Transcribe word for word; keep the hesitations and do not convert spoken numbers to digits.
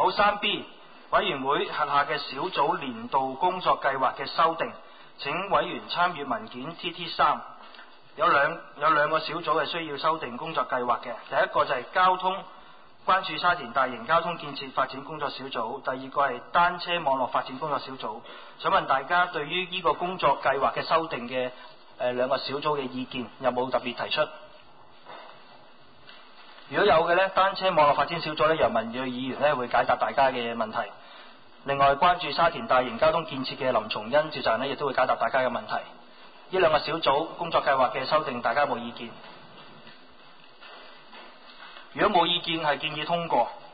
組三 B 委員會轄下嘅小組年度工作計劃嘅修訂，請委員參閱文件 T T 三。有兩有兩個小組係需要修訂工作計劃嘅，第一個就係交通關注沙田大型交通建設發展工作小組，第二個係單車網絡發展工作小組。想問大家對於呢個工作計劃嘅修訂嘅誒兩個小組嘅意見有冇特別提出？如果有嘅呢，單車網絡發展小組呢，由文睿議員呢會解答大家嘅問題。另外關注沙田大型交通建設嘅林松恩召集人呢，亦都會解答大家嘅問題。呢兩個小組工作計劃嘅修訂，大家有冇意見？如果冇意見，係建議通過。